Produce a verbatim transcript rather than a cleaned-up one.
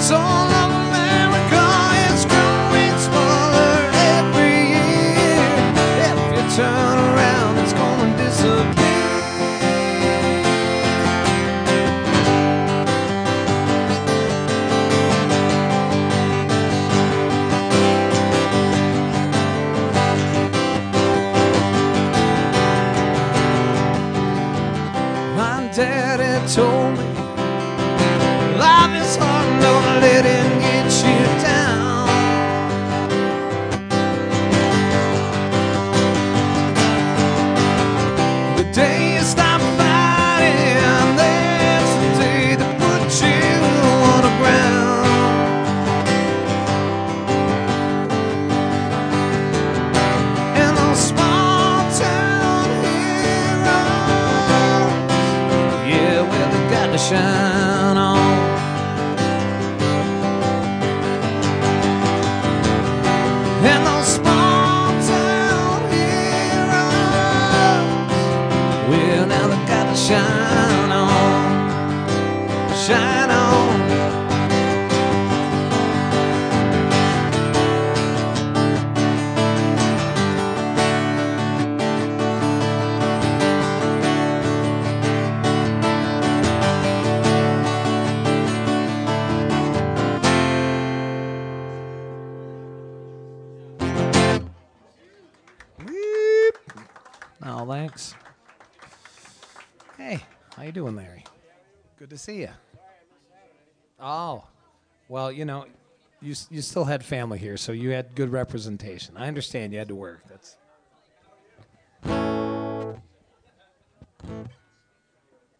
soul of America is growing smaller every year. If you turn around, it's gonna disappear. My daddy told me life is hard, don't let it get you down. The day you stop fighting, that's the day that put you on the ground. And those small town heroes, yeah, well, they got to shine on. And those small town heroes, well, now they got to shine on, shine on. Weep. Oh, thanks. Hey, how you doing, Larry? Good to see you. Oh, well, you know, you s- you still had family here, so you had good representation. I understand you had to work. That's